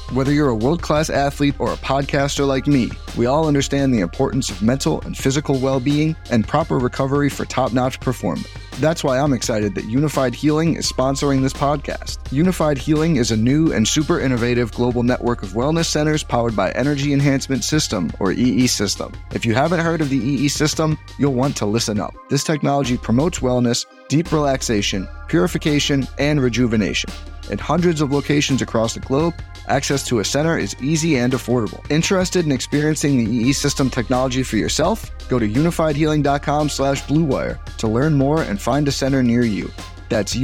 Whether you're a world-class athlete or a podcaster like me, we all understand the importance of mental and physical well-being and proper recovery for top-notch performance. That's why I'm excited that Unified Healing is sponsoring this podcast. Unified Healing is a new and super innovative global network of wellness centers powered by Energy Enhancement System, or EE System. If you haven't heard of the EE System, you'll want to listen up. This technology promotes wellness, deep relaxation, purification, and rejuvenation. In hundreds of locations across the globe, access to a center is easy and affordable. Interested in experiencing the EE System technology for yourself? Go to unifiedhealing.com/bluewire to learn more and find a center near you. That's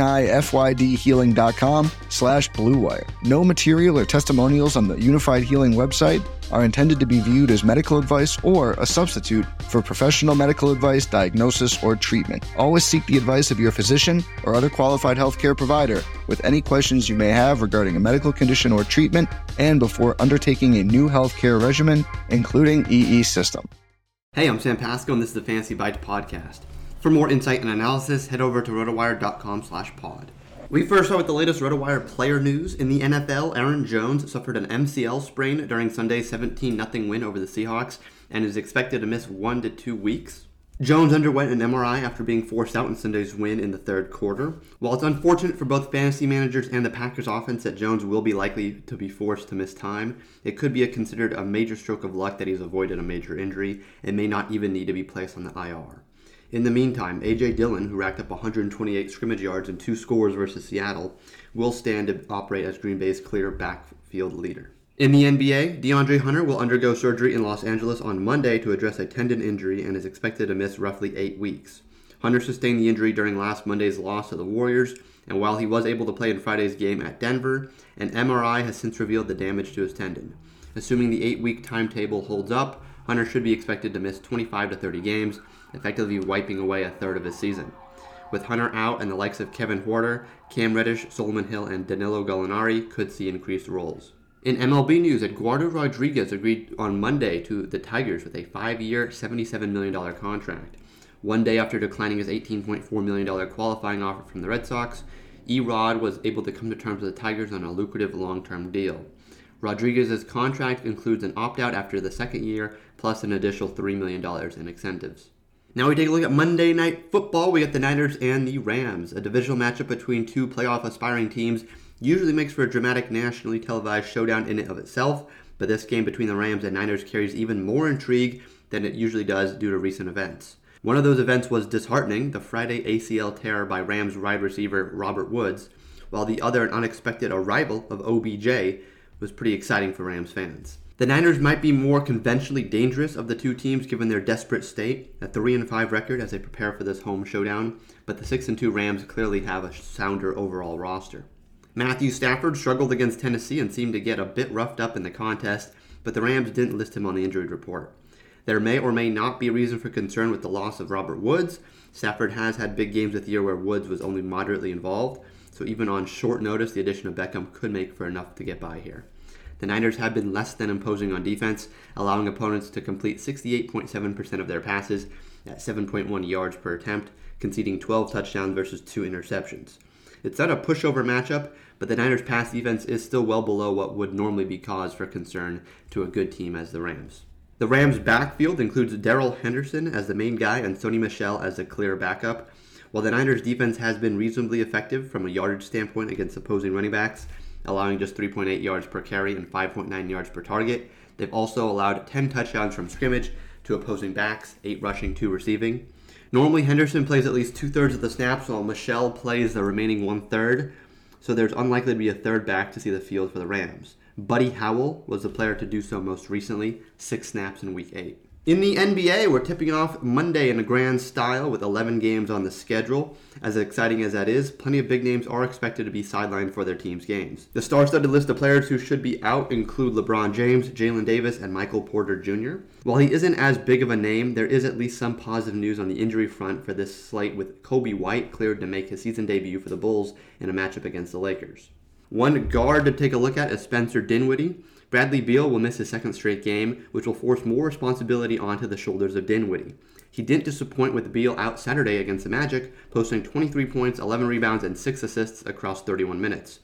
unifydhealing.com/bluewire. No material or testimonials on the Unified Healing website are intended to be viewed as medical advice or a substitute for professional medical advice, diagnosis, or treatment. Always seek the advice of your physician or other qualified healthcare provider with any questions you may have regarding a medical condition or treatment and before undertaking a new healthcare regimen, including EE System. Hey, I'm Sam Pasco, and this is the Fantasy Bites podcast. For more insight and analysis, head over to rotowire.com/pod. We first start with the latest RotoWire player news. In the NFL, Aaron Jones suffered an MCL sprain during Sunday's 17-0 win over the Seahawks and is expected to miss 1 to 2 weeks. Jones underwent an MRI after being forced out in Sunday's win in the third quarter. While it's unfortunate for both fantasy managers and the Packers offense that Jones will be likely to be forced to miss time, it could be considered a major stroke of luck that he's avoided a major injury and may not even need to be placed on the IR. In the meantime, A.J. Dillon, who racked up 128 scrimmage yards and 2 scores versus Seattle, will stand to operate as Green Bay's clear backfield leader. In the NBA, DeAndre Hunter will undergo surgery in Los Angeles on Monday to address a tendon injury and is expected to miss roughly 8 weeks. Hunter sustained the injury during last Monday's loss to the Warriors, and while he was able to play in Friday's game at Denver, an MRI has since revealed the damage to his tendon. Assuming the 8-week timetable holds up, Hunter should be expected to miss 25 to 30 games, effectively wiping away a third of his season. With Hunter out, and the likes of Kevin Huerter, Cam Reddish, Solomon Hill, and Danilo Gallinari could see increased roles. In MLB news, Eduardo Rodriguez agreed on Monday to the Tigers with a 5-year, $77 million contract. One day after declining his $18.4 million qualifying offer from the Red Sox, E-Rod was able to come to terms with the Tigers on a lucrative long-term deal. Rodriguez's contract includes an opt-out after the second year, plus an additional $3 million in incentives. Now we take a look at Monday Night Football. We got the Niners and the Rams. A divisional matchup between two playoff aspiring teams usually makes for a dramatic nationally televised showdown in and of itself, but this game between the Rams and Niners carries even more intrigue than it usually does due to recent events. One of those events was disheartening, the Friday ACL tear by Rams wide receiver Robert Woods, while the other, an unexpected arrival of OBJ, was pretty exciting for Rams fans. The Niners might be more conventionally dangerous of the two teams given their desperate state, a 3-5 record as they prepare for this home showdown, but the 6-2 Rams clearly have a sounder overall roster. Matthew Stafford struggled against Tennessee and seemed to get a bit roughed up in the contest, but the Rams didn't list him on the injury report. There may or may not be reason for concern with the loss of Robert Woods. Stafford has had big games this year where Woods was only moderately involved, so even on short notice, the addition of Beckham could make for enough to get by here. The Niners have been less than imposing on defense, allowing opponents to complete 68.7% of their passes at 7.1 yards per attempt, conceding 12 touchdowns versus 2 interceptions. It's not a pushover matchup, but the Niners' pass defense is still well below what would normally be cause for concern to a good team as the Rams. The Rams' backfield includes Darrell Henderson as the main guy and Sony Michel as the clear backup. While the Niners' defense has been reasonably effective from a yardage standpoint against opposing running backs, allowing just 3.8 yards per carry and 5.9 yards per target, they've also allowed 10 touchdowns from scrimmage to opposing backs, 8 rushing, 2 receiving. Normally, Henderson plays at least 2/3 of the snaps, while Michel plays the remaining 1/3, so there's unlikely to be a third back to see the field for the Rams. Buddy Howell was the player to do so most recently, 6 snaps in Week 8. In the NBA, we're tipping off Monday in a grand style with 11 games on the schedule. As exciting as that is, plenty of big names are expected to be sidelined for their team's games. The star-studded list of players who should be out include LeBron James, Jalen Davis, and Michael Porter Jr. While he isn't as big of a name, there is at least some positive news on the injury front for this slate, with Kobe White cleared to make his season debut for the Bulls in a matchup against the Lakers. One guard to take a look at is Spencer Dinwiddie. Bradley Beal will miss his second straight game, which will force more responsibility onto the shoulders of Dinwiddie. He didn't disappoint with Beal out Saturday against the Magic, posting 23 points, 11 rebounds, and 6 assists across 31 minutes.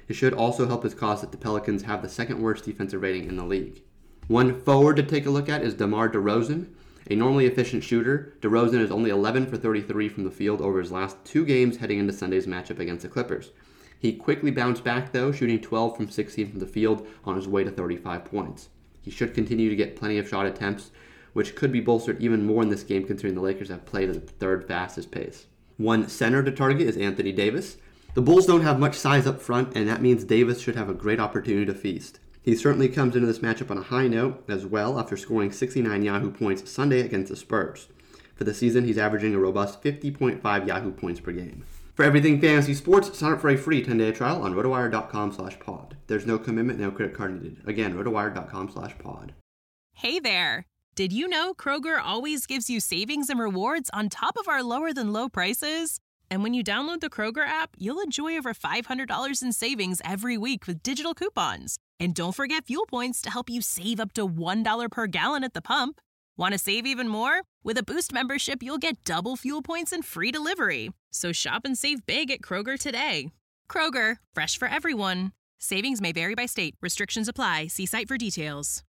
It should also help his cause that the Pelicans have the second worst defensive rating in the league. One forward to take a look at is DeMar DeRozan. A normally efficient shooter, DeRozan is only 11 for 33 from the field over his last 2 games heading into Sunday's matchup against the Clippers. He quickly bounced back though, shooting 12 from 16 from the field on his way to 35 points. He should continue to get plenty of shot attempts, which could be bolstered even more in this game considering the Lakers have played at the third fastest pace. One center to target is Anthony Davis. The Bulls don't have much size up front, and that means Davis should have a great opportunity to feast. He certainly comes into this matchup on a high note as well after scoring 69 Yahoo points Sunday against the Spurs. For the season, he's averaging a robust 50.5 Yahoo points per game. For everything fantasy sports, sign up for a free 10-day trial on rotowire.com/pod. There's no commitment, no credit card needed. Again, rotowire.com/pod. Hey there! Did you know Kroger always gives you savings and rewards on top of our lower-than-low prices? And when you download the Kroger app, you'll enjoy over $500 in savings every week with digital coupons. And don't forget fuel points to help you save up to $1 per gallon at the pump. Want to save even more? With a Boost membership, you'll get double fuel points and free delivery. So shop and save big at Kroger today. Kroger, fresh for everyone. Savings may vary by state. Restrictions apply. See site for details.